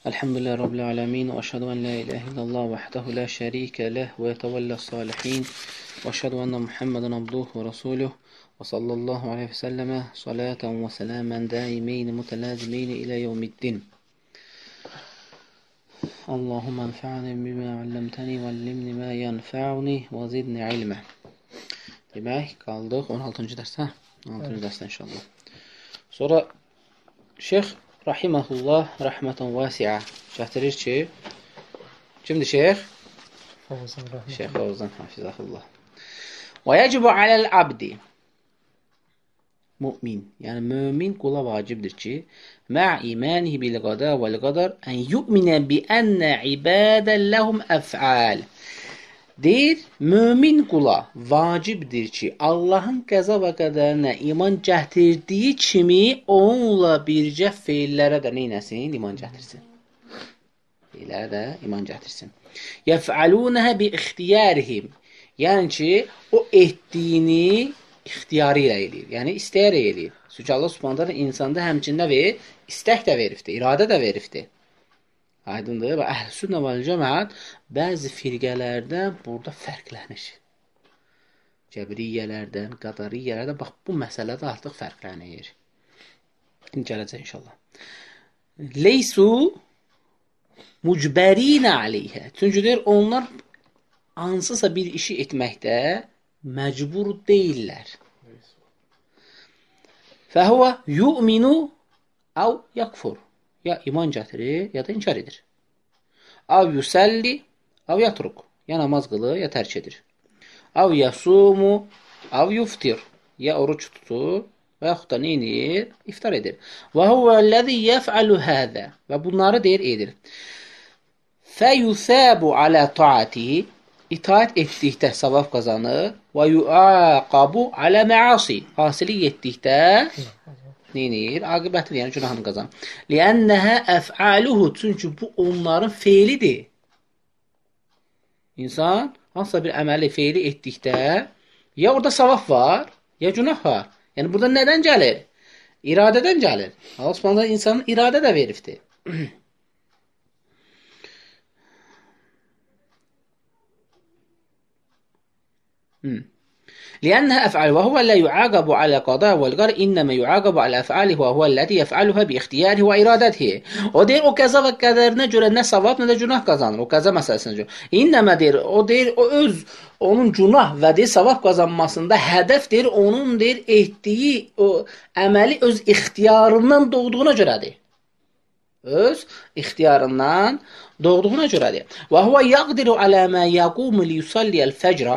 Elhamdülillahi Rabbil alemin ve eşhedü en la ilahe illallah vahdehu la şerike leh ve yetevella salihin ve eşhedü enne Muhammeden abduhu ve resuluh ve sallallahu aleyhi ve selleme salaten ve selamen daimeyn mutelazimeyn ile yevmiddin. Allahümme enfa'ni bima allamtani ve allimni ma yenfa'uni ve zidni ilme. Demək, qaldıq 16-cı dərsdə. 16-cı dərsdə inşallah. Sonra Şeyx Rahiməhullah rəhmətən vasiə gətirir ki, kimdir Şeyx? Şeyx Oğuzhan Hafizəhullah. Və yəcibu aləl abdi mümin, yəni mömin qula vacibdir ki, mə imanihi bil qada vəl qadar ən yu'minə bi ənə ibadən ləhum əf'al. Deyir, mömin qula vacibdir ki, Allahın qəza və qədərinə iman gətirdiyi kimi onunla bircə feillərə də neynəsin? İman gətirsin. Feillərə də iman gətirsin. Yəf'alunəhə bi ixtiyarihim. Yəni ki, o etdiyini ixtiyarı ilə eləyir. Yəni, istəyərək eləyir. Çünki Allah subhanətə insanda həmçində verir, istək də veribdir, iradə də veribdir. Aydındır və əhl-sünnə vəl-cəmaət bəzi firqələrdən burada fərqlənir. Cəbriyyələrdən, qadariyyələrdən, bax bu məsələdə artıq fərqlənir. İndi gələcək inşallah. Leysu mucbərinə aleyhə. Çünki deyir, onlar hansısa bir işi etməkdə məcbur deyirlər. Fəhuvə yu'minu əv yakfur. Ya iman gətirir, ya da inkar edir. Av yusəlli, av yatruk. Ya namaz qılır, ya tərk edir. Av yasumu, av yuftir. Ya oruç tutur, və yaxud da neynir? İftar edir. Və huvəl-ləzi yəf'alu həzə. Və bunları deyir, edir. Fəyusəbu alə taatihi. İtaat etdikdə savab qazanır. Və yuaqabu alə məasi. Asilik etdikdə neynir? Aqibəti, yəni günahını qazan. Liənnəhə əf'aluhu. Çünki bu onların feilidir. İnsan hansısa bir əməli, feili etdikdə ya orada savab var, ya günah var. Yəni burada nədən gəlir? İradədən gəlir. Allah subhanallah insanın iradə də veribdir. لأنها أفعال وهو لا يعاقب على قضاء والقدر إنما يعاقب على أفعاله وهو الذي يفعلها باختياره وإرادته. O deyir, o qəza və qədərinə görə nə savab, nə də günah qazanır. O qəza məsələsinə görə. İnnəmə deyir, o deyir, onun günah və deyir, savab qazanmasında hədəf deyir, onun deyir, etdiyi o əməli öz ixtiyarından doğduğuna görədir. Öz ixtiyarından doğduğuna görədir. Və huvə yaqdiru alə mə yaqumu liyusalliyəl fəcra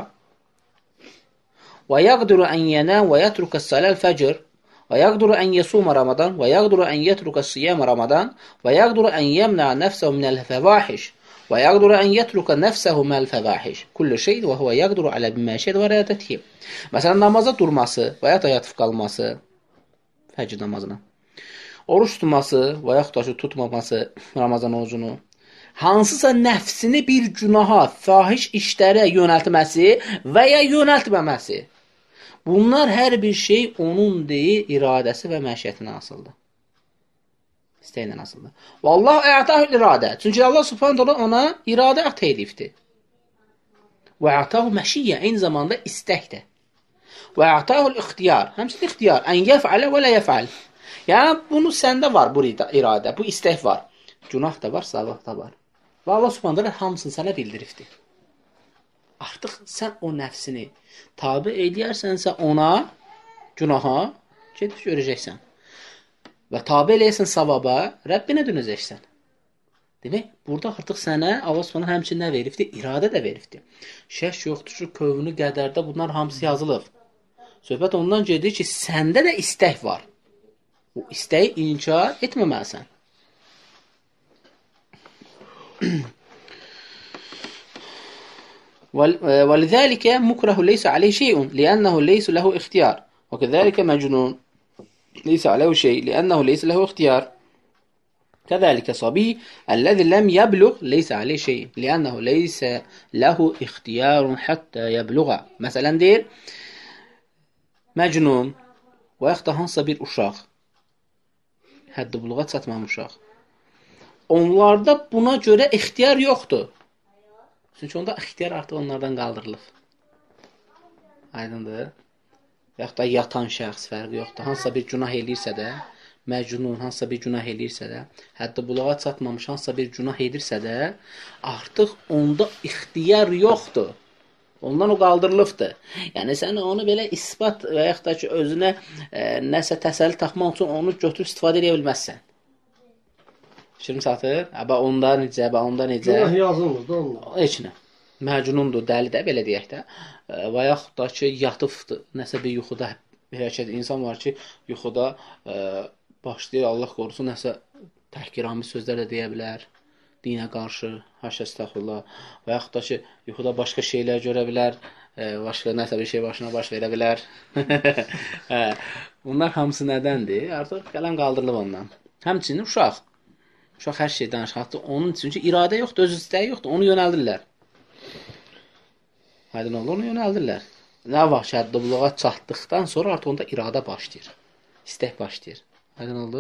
ويقدر أن ينام ويترك الصلاة الفجر ويقدر أن يصوم رمضان ويقدر أن يترك الصيام رمضان ويقدر أن يمنع نفسه من الفواحش ويقدر أن يترك نفسه من الفواحش كل شيء وهو يقدر على بمشيئته وإرادته. Məsələn, namaza durması və ya da yatıb qalması, fəcr namazına, oruç tutması və yaxud da tutmaması, Ramazan orucunu, hansısa nəfsini bir günaha, fahiş işlərə yönəltməsi və ya yönəltməməsi. Bunlar hər bir şey onun deyir, iradəsi və məşiyyətinə asıldır. İstəyinə asıldır. Və Allah ə'tahül iradə. Çünki Allah subhanət ona iradə əta edibdir. Və ə'tahül məşiyyə, eyni zamanda istəkdir. Və ə'tahül ixtiyar, həmçinin ixtiyar. Ən yəf'alə və lə yəf'al. Yəni, bunu səndə var, bu iradə, bu istək var. Günah da var, savab da var. Və Allah subhanət hamısını sənə bildiribdir. Artıq sən o nəfsini tabi eləyərsənsə ona, günaha, gedib görəcəksən. Və tabi eləyəsən savaba, Rəbbinə dönəcəksən. Demək, burada artıq sənə Allah subhanət həmçinin nə veribdir? İradə də veribdir. Şək yoxdur ki, kövünü qədərdə bunlar hamısı yazılıb. Söhbət ondan gedir ki, səndə də istək var. O istəyi inkar etməməlisən. ولذلك مكره ليس عليه شيء لأنه ليس له اختيار وكذلك مجنون ليس عليه شيء لأنه ليس له اختيار كذلك صبي الذي لم يبلغ ليس عليه شيء لأنه ليس له اختيار حتى يبلغ. Məsələn deyir, məcnun və yaxud da hansısa bir uşaq, həddi buluğa çatmamış uşaq. onlarda buna görə ixtiyar yoxdur. Çünki onda ixtiyar artıq onlardan qaldırılıb. Aydındır. Yaxud da yatan şəxs fərqi yoxdur. Hansısa bir günah eləyirsə də, məcnun hansısa bir günah eləyirsə də, hətta buluğa çatmamış hansısa bir günah edirsə də, artıq onda ixtiyar yoxdur. Ondan o qaldırılıbdır. Yəni, sən onu belə isbat və yaxud da ki, özünə nəsə təsəlli taxmaq üçün onu götürüb istifadə edə bilməzsən. Fikrim satır? Onda necə, onda necə? Günah yazılmır da onlar. Heç nə. Məcnundur, dəli də, belə deyək də. Və yaxud da ki, yatıbdır, nəsə bir yuxuda hərəkət. İnsan var ki, yuxuda başlayır, Allah qorusun, nəsə təhqirami sözlər də deyə bilər. Dinə qarşı, haşa estəxfirullah. Və yaxud da ki, yuxuda başqa şeylər görə bilər, başqa nəsə bir şey başına baş verə bilər. Bunlar hamısı nədəndir? Artıq qələm qaldırılıb ondan. Həmçinin uşaq. Uşaq hər şey danışır. Hatta onun üçün ki, iradə yoxdur, öz istəyi yoxdur, onu yönəldirlər. Aydın olur, onu yönəldirlər. Nə vaxt şəhəddə buluğa çatdıqdan sonra artıq onda iradə başlayır. İstək başlayır. Aydın oldu?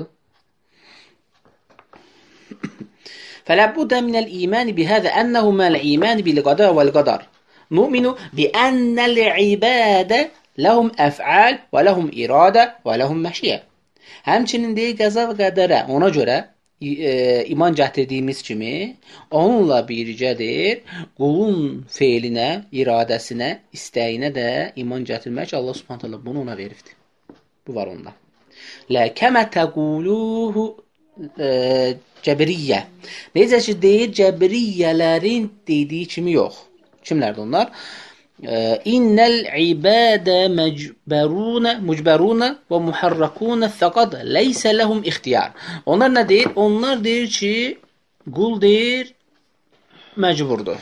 فَلَبُّدَ مِنَ الْإِيمَانِ بِهَذَا أَنَّهُ مَا الْإِيمَانِ بِالْقَضَاءِ وَالْقَدَرِ نُؤْمِنُ بِأَنَّ الْعِبَادَ لَهُمْ أَفْعَالِ وَلَهُمْ إِرَادَ وَلَهُمْ مَشِيَّةِ Həmçinin deyir, qəza və qədərə ona görə iman gətirdiyimiz kimi onunla birgədir, qulun feylinə, iradəsinə, istəyinə də iman gətirmək ki, Allah Subhanahu taala bunu ona veribdir. Bu var onda. La kama taquluhu Cəbriyyə. Necə ki deyir, Cəbriyyələrin dediyi kimi yox. Kimlərdir onlar? İnnel ibadə mucbərunə və muharrakunə fəqad leysə ləhum ixtiyar. Onlar nə deyir? Onlar deyir ki, qul deyir, məcburdur.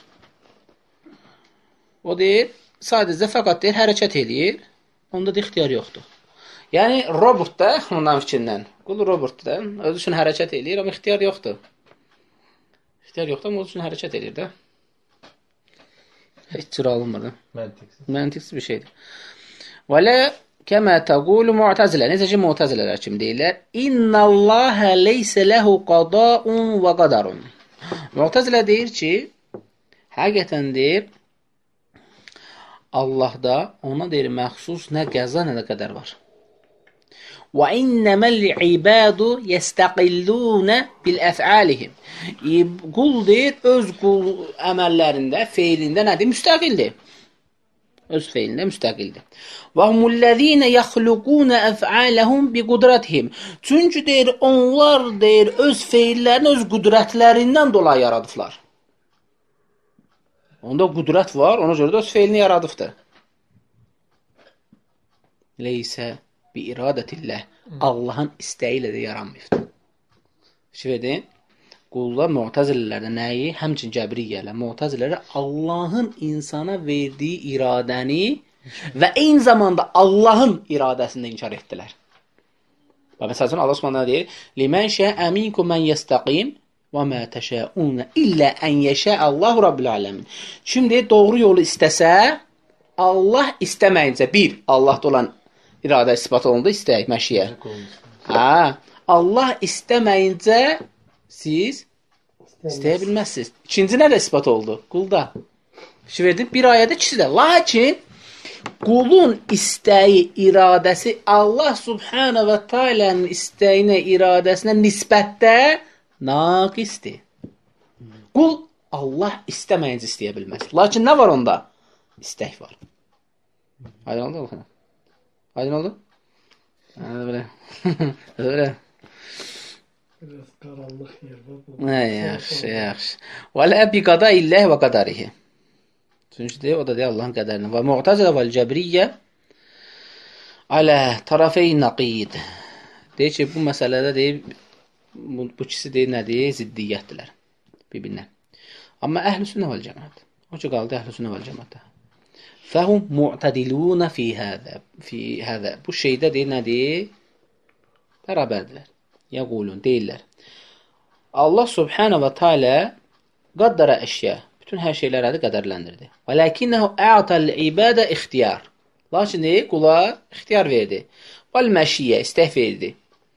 O deyir, sadəcə fəqat deyir, hərəkət eləyir. Onda da ixtiyar yoxdur. Yəni, robot da, ondan fikrindən, qul robot da, özü üçün hərəkət eləyir, amma ixtiyar yoxdur. İxtiyar yoxdur, amma özü üçün hərəkət eləyir də. Heç cür alınmır. Məntiqsiz bir şeydir. Və lə kəmə təqulu mu'təzilə. Necə ki, mu'təzilələr kimi deyirlər. İnnəlləhə leysə ləhu qadaun və qadarun. Mu'təzilə deyir ki, həqiqətən deyir, Allahda ona deyir, məxsus nə qəza, nə də qədər var. Və innəməl ibadu yəstəqillunə bil-əf'alihim. Qul deyir, öz qul əməllərində, feylində nədir? Müstəqildir. Öz feylində müstəqildir. Və humullezine yaxluquna əf'alahum bi qudratihim. Çünki deyir, onlar deyir, öz feyllərini öz qudrətlərindən dolayı yaradıblar. Onda qudrət var, ona görə də öz feylini yaradıbdır. Leysə bi iradətillah. Allahın istəyi ilə də yaranmayıbdır. Fikir edin. Qullar mu'təzilələrdə nəyi? Həmçin Cəbriyyələr, mu'təzilələr Allahın insana verdiyi iradəni və eyni zamanda Allahın iradəsini inkar etdilər. Və məsələn Allah Subhanahu deyir: "Limen şa'a minkum men yestaqim və ma təşaun illə en yəşa Allahu Rabbul alamin." Şimdi doğru yolu istəsə, Allah istəməyincə bir, Allahda olan iradə isbat olundu, istək, məşiyyə. Allah istəməyincə siz istəyə bilməzsiniz. İkinci nə də isbat oldu? Qulda. Fikir verdin, bir ayədə ikisi də. Lakin qulun istəyi, iradəsi Allah Subhanahu və Taala'nın istəyinə, iradəsinə nisbətdə naqisdir. Qul Allah istəməyincə istəyə bilməz. Lakin nə var onda? İstək var. Aydın oldu mu? Aydın oldu? Böyle. Böyle. Biraz qaranlıq yer var. Yaxşı, yaxşı. Və lə bi qada illəh və qadarihi. Çünki deyir, o da deyir Allahın qədərini. Və mu'təzilə və cəbriyyə alə tərəfey naqid. Deyir ki, bu məsələdə deyir, bu ikisi deyir, nədir? Ziddiyyətdirlər bir-birinə. Amma əhl-i sünnə vəl cəmaət. O ki, qaldı əhl-i sünnə vəl cəmaətə. Fəhum mu'tədilunə fi həzə. Bu şeydə deyir, nədir? Bərabərdirlər. Yəqulun, deyirlər. Allah Subhanahu və Teala qaddara əşya. Bütün hər şeyləri qədərləndirdi. Və lakinnəhu a'tal ibadə ixtiyar. Lakin qula ixtiyar verdi. Vəl məşiyyə, istək verdi.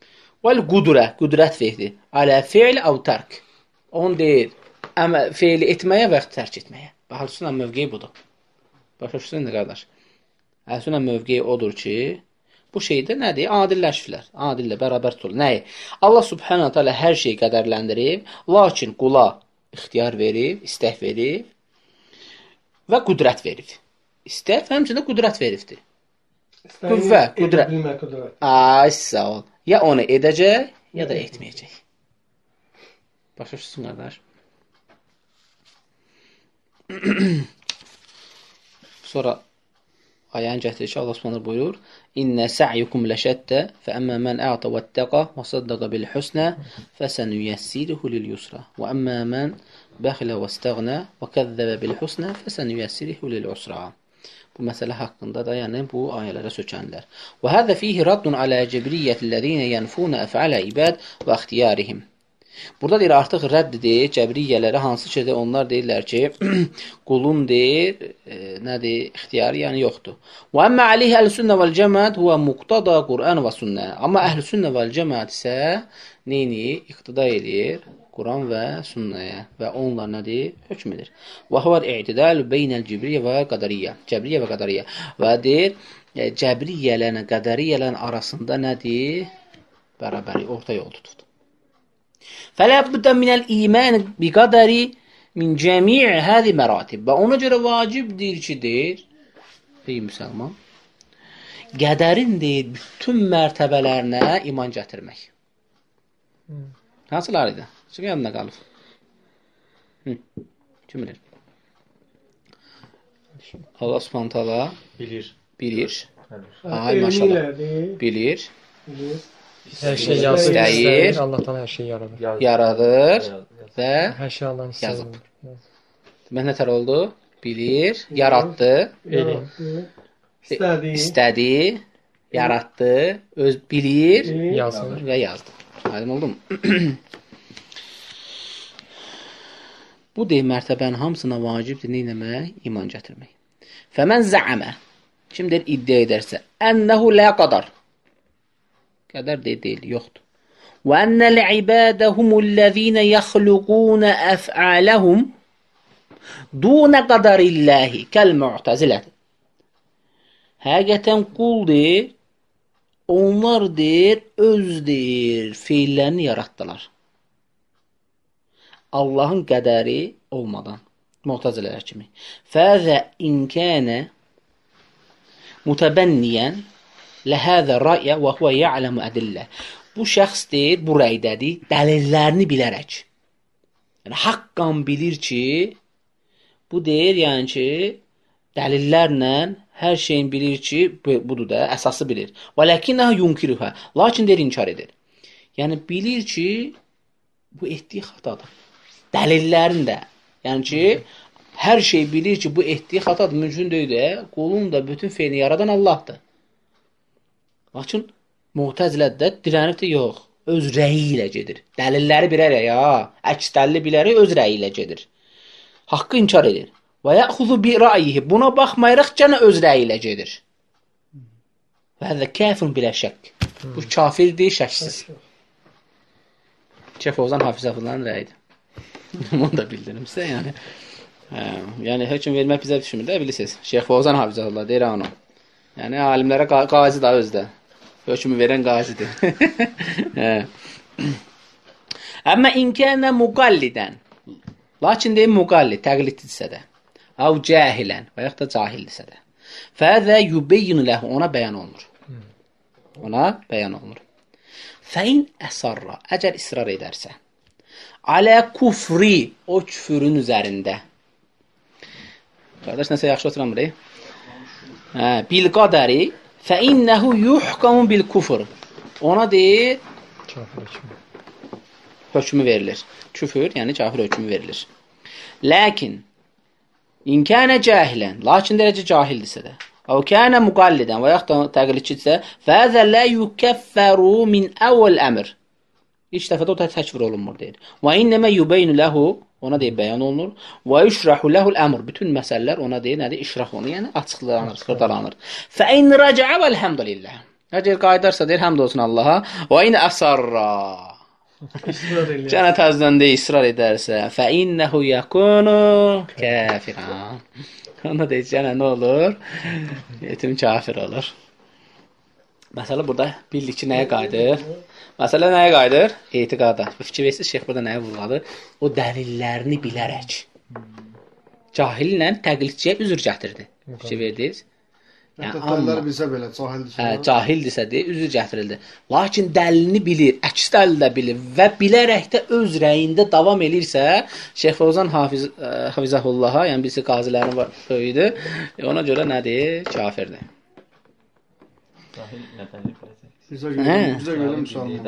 Vəl qudrət fi'li. Alə fi'l əv tərk. Onu deyir, fi'li etməyə və yaxud tərk etməyə. Əhl-Sünnə mövqeyi budur. Başa düşürsən qardaş? Əhl-Sünnə mövqeyi odur ki, bu şeydə nədir? Adilləşirlər. Adillə bərabər tutulur. Nəyi? Allah subhanahu teala hər şeyi qədərləndirib, lakin qula ixtiyar verib, istək verib və qudrət verib. İstək və həmçində qudrət veribdir. Qüvvə, qudrət. Ay, sağ ol. Ya onu edəcək, ya da etməyəcək. Başa düşürsən qardaş? Sonra ayəni gətirir ki, Allah Subhanahu buyurur: "İnne sa'yukum leşatta, fa amma men a'ta vettaqa ve saddaqa bil husna, fasanuyassiruhu lil yusra. Ve amma men bakhila vestagna ve kezzebe bil husna, fasanuyassiruhu lil usra." Bu məsələ haqqında da, yəni bu ayələrə sökənlər. Və hada fihi raddun ala cebriyyətillezine yanfuna af'ala ibad və ixtiyarihim. Burada deyir, artıq rəddidir cəbriyyələrə, hansı ki, onlar deyirlər ki, qulun deyir, nədir, ixtiyarı, yəni yoxdur. Və əmmə aleyhi əhl-sünnə vəl-cəməət huvə muqtada Qur'an və sünnə. Amma əhl-sünnə vəl-cəməət isə neyini iqtida edir? Quran və sünnəyə və onlar nədir? Hökm edir. Və huvəl i'tidal beynəl cibriyyə və qadariyyə. Cəbriyyə və qadariyyə. Və deyir, cəbriyyələrin, qədəriyyələrin arasında nədir? Bərabəri, orta yol tutulur. فَلَا بُدَّ مِنَ الْإِيمَانِ بِقَدَرِ مِنْ جَمِيعِ هَذِي مَرَاتِبِ. Və ona görə vacibdir ki, deyir, ey müsəlman, qədərin deyir, bütün mərtəbələrinə iman gətirmək. Hansılar idi? Kim yanına qalıb? Kim bilir? Allah Subhanahu taala bilir. Ay maşallah. Bilir. Hər şey yazır, istəyir. Allah təala hər şeyi yaradır. Yaradır və hər şey Allahın istəyidir. Demək nətər oldu? Bilir, yaratdı, istədi, yaratdı, öz bilir, yazır və yazdı. Aydın oldu mu? Bu deyil mərtəbənin hamısına vacibdir nə etmək? İman gətirmək. Fəmən zəamə, kimdir iddia edərsə, ənəhu lə qadar. Qədər deyil, yoxdur. Və ennəl ibadə humullezine yaxluquna əf'aləhum dunə qadarilləhi kəl-mu'təzilədir. Həqiqətən qul deyir, onlar deyir, öz deyir, feillərini yaratdılar. Allahın qədəri olmadan. Mu'təzilələr kimi. Fəzə inkənə mutəbənniyən ləhəzə rəyə və huvə ya'ləmu ədillə. Bu şəxs deyir, bu rəydədir, dəlillərini bilərək. Yəni, haqqan bilir ki, bu deyir, yəni ki, dəlillərlə hər şeyin bilir ki, budur da, əsası bilir. Və ləkinnəhə yunkiruhə. Lakin deyir, inkar edir. Yəni, bilir ki, bu etdiyi xatadır. Dəlillərin də. Yəni ki, hər şey bilir ki, bu etdiyi xatadır. Mümkün deyil də, qulun da bütün feilini yaradan Allahdır. Lakin Mu'təzilədə dirənibdir, yox. Öz rəyi ilə gedir. Dəlilləri bilərək, ya. Əks dəlili bilərək öz rəyi ilə gedir. Haqqı inkar edir. Və yəxuzu bi rəyihi. Buna baxmayaraq gənə öz rəyi ilə gedir. Və həzə kəfirun bilə şək. Bu kafir deyil, şəksiz. Şeyx Fovzan Hafizəfullanın rəyidir. Bunu da bildirim sizə, yəni. Yəni, hökm vermək bizə düşünmür də, bilirsiniz. Şeyx Fovzan Hafizəfullah deyir onu. Yəni, alimlərə qazi da özdə. Hökmü verən qazidir. Əmmə inkənə müqallidən. Lakin deyim müqallid, təqliddirsə də. Əv cahilən və yaxud da cahildirsə də. Fəzə yubeyyinu ləhu, ona bəyan olunur. Ona bəyan olunur. Fəin əsarra, əgər israr edərsə. Alə kufri, o küfürün üzərində. Qardaş, nəsə yaxşı oturamır, bil qədəri fəinnəhu yuhkamu bil kufr. Ona deyir, hökmü verilir. Küfür, yəni kafir hökmü verilir. Lakin, inkənə cahilən, lakin dərəcə cahildirsə də, əv kənə müqallidən və yaxud da təqlidçidirsə, fəzə lə yukəffəru min əvvəl əmr. İlk dəfədə o təkfir olunmur, deyir. Və innəmə yubeynü ləhu, ona deyir, bəyan olunur. Və yüşrəhu ləhul əmr. Bütün məsələlər ona deyir, nədir? İşrah onu, yəni açıqlanır, xırdalanır. Fə in rəcəə vəlhəmdülillah. Əgər qayıdarsa deyir, həmd olsun Allaha. Və in əsarra. Gənə təzdən də israr edərsə, fə innəhu yakunu kafiran. Onda deyir, gənə nə olur? Yetim kafir olur. Məsələ burada bildik ki, nəyə qayıdır? Məsələ nəyə qayıdır? Etiqada. Fikir versiniz, şeyx burada nəyə vuruladır? O dəlillərini bilərək. Cahillə təqlidçiyə üzr gətirdi. Fikir verdiniz? Yəni, dəlillər bilsə belə, cahildirsə. Cahildirsə deyə üzr gətirildi. Lakin dəlilini bilir, əks dəlil də bilir və bilərək də öz rəyində davam elirsə, Şeyx Fövzan Hafizahullaha, yəni birisi qazilərin var, böyüdü, ona görə nədir? Kafirdir. Cahil nə dəlil biləcək? Bizə görə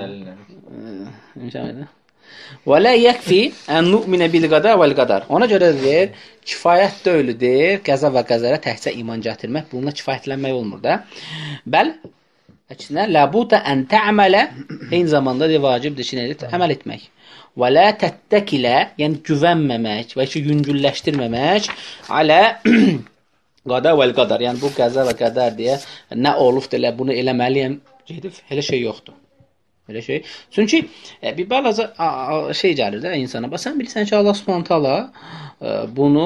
müsəlman. Və la yəkfi ən nu'minə bil qada vəl qadar. Ona görə deyir, kifayət deyildir, qəza və qədərə təkcə iman gətirmək, bununla kifayətlənmək olmur da. Bəl, əksinə, labuta ən tə'mələ, eyni zamanda deyir, vacibdir ki, nədir? Əməl etmək. Və la təttəkilə, yəni güvənməmək və ki, yüngülləşdirməmək, alə qada vəl qadar, yəni bu qəza və qədər deyə nə olubdur, elə bunu eləməliyəm, gedib, elə şey yoxdur. Elə şey. Çünki bir balaca şey gəlir də insana. Bax sən bilirsən ki, Allah Subhanahu taala bunu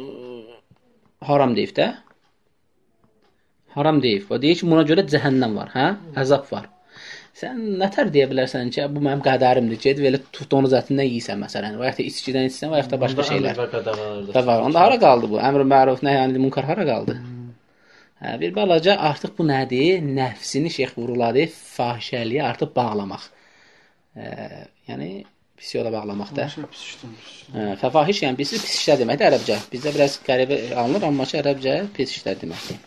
haram deyib də. Haram deyib. Və deyir ki, buna görə cəhənnəm var, hə? Əzab var. Sən nətər deyə bilərsən ki, bu mənim qədərimdir ki, elə tut donuz ətindən yeyirsən məsələn, və ya da içkidən içsən, və ya da başqa şeylər. Onda hara qaldı bu? Əmr-i məruf, nəhy anil münkar hara qaldı? Bir balaca artıq bu nədir? Nəfsini şeyx vuruladı, fahişəliyə artıq bağlamaq. Yəni, pis yola bağlamaq da. Fəfahiş, yəni pis işlər deməkdir ərəbcə. Bizdə biraz qəribə alınır, amma ki, ərəbcə pis işlər deməkdir.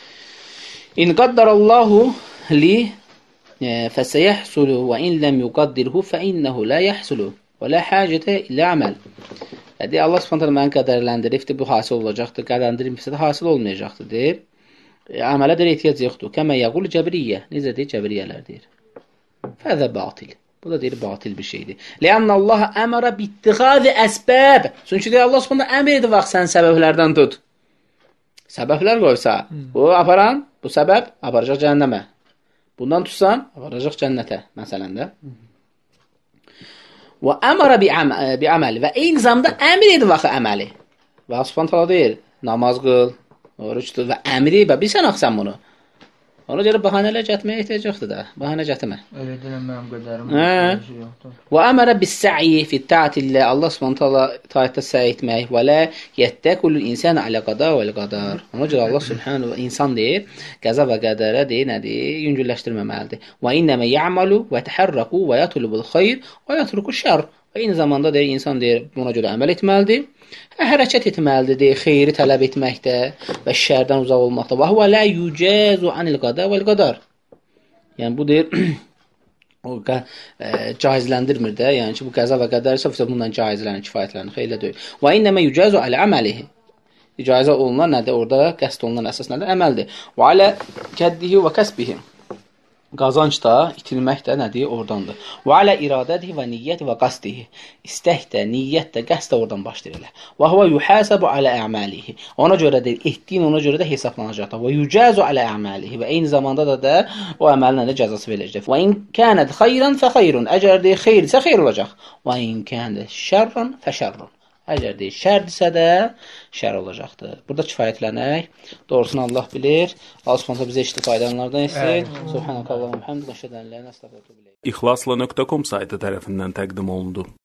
İn qaddarallahu li fəsəyəhsulu və in ləm yuqaddirhu fə innəhu lə yəhsulu və lə həcətə ilə əməl. Deyir, Allah subhanətlə məni qədərləndiribdir, bu hasil olacaqdır, qədərləndirilmişsə də hasil olmayacaqdır, deyir. Əmələ də ehtiyac yoxdur. Kəmə yəqul cəbriyyə. Necə deyir? Cəbriyyələr deyir. Fəzə batil. Bu da deyir, batil bir şeydir. Ləənnə Allah əmərə bittiğazi əsbəb. Çünki deyir, Allah subhanətlə əmr edir vaxt sən səbəblərdən tut. Səbəblər qoysa, bu aparan, bu səbəb aparacaq cəhənnəmə. Bundan tutsan, aparacaq cənnətə, məsələn də. Və əmərə bi əməl. Və eyni zamanda əmr edir vaxt əməli. Və Allah subhanətlə deyir, namaz qıl, oruç tut və əmri və bilsən axsan bunu. Ona görə bəhanələr gətirməyə ehtiyac yoxdur da. Bəhanə gətirmə. Elə deyilən mənim qədərim yoxdur. Və əmərə bis-sə'i fi ta'atillah. Allah Subhanahu taala taatda səy etmək və la yettəkul insan alə qada vəl qadar. Ona görə Allah Subhanahu insan deyir, qəza və qədərə deyir, nədir? Yüngülləşdirməməlidir. Və innəmə ya'malu və yətəhərrəku və yatlubul xeyr və yatruku şər. Və eyni zamanda deyir, insan deyir, buna görə əməl etməlidir. Hərəkət etməlidir, deyir, xeyri tələb etməkdə və şərdən uzaq olmaqda. Və huvə lə yücəzu anil qada vəl qadar. Yəni, bu deyir, o caizləndirmir də, yəni ki, bu qəza və qədər isə bundan caizlənir, kifayətlənir, xeylə deyil. Və innəmə yücəzu alə əməlihi. İcazə olunan nədir? Orada qəsd olunan əsas nədir? Əməldir. Və alə kəddihi və kəsbihi. Qazanc da, itilmək də nədir? Oradandır. Və alə iradədihi və niyyəti və qasdihi. İstək də, niyyət də, qəsd də oradan başlayır elə. Və huvə yuhəsəbu alə əməlihi. Ona görə deyil, etdiyin ona görə də hesablanacaqdır. Və yücəzu alə əməlihi. Və eyni zamanda da o əməllə də cəzası veriləcək. Və in kənəd xeyran fə xeyrun. Əgər deyil, xeyr isə xeyr olacaq. Və in kənəd şərran fə şərrun. Əgər deyil, şərdirsə də şər olacaqdır. Burada kifayətlənək. Doğrusunu Allah bilir. Allah Subhanahu bizə eşitli faydalardan etsin. Subhanakallahumma hamdika əşhədu an la ilaha illə entə əstəğfiruka və etûbü ilayk. İxlasla.com saytı tərəfindən təqdim olundu.